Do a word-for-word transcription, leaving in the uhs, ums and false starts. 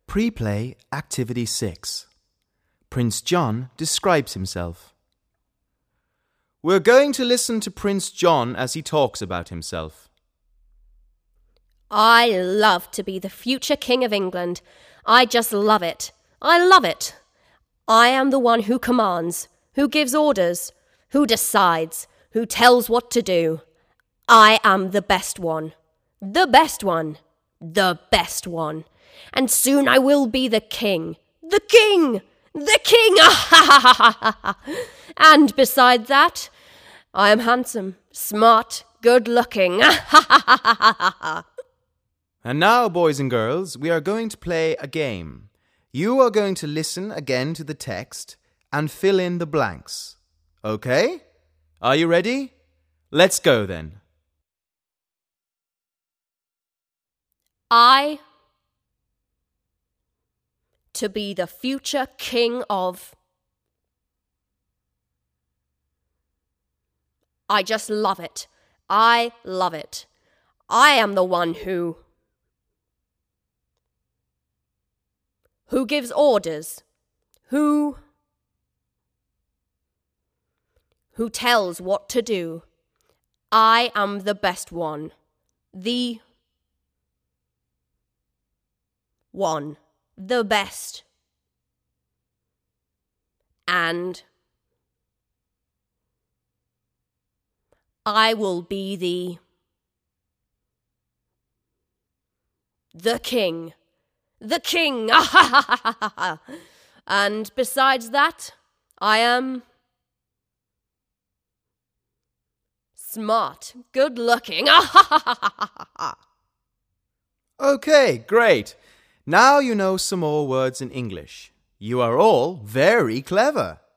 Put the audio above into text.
Pre-play Activity six. Prince John describes himself. We're going to listen to Prince John as he talks about himself. I love to be the future King of England. I just love it. I love it. I am the one who commands, who gives orders, who decides, who tells what to do. I am the best one. The best one. The best one. And soon I will be the king. The king! The king! And beside that, I am handsome, smart, good-looking. And now, boys and girls, we are going to play a game. You are going to listen again to the text and fill in the blanks. Okay? Are you ready? Let's go then. I, to be the future king of... I just love it. I love it. I am the one who... Who gives orders? Who... Who tells what to do? I am the best one. The... One. The best. And... I will be the... The king. The king! And besides that, I am... smart, good-looking. Okay, great. Now you know some more words in English. You are all very clever.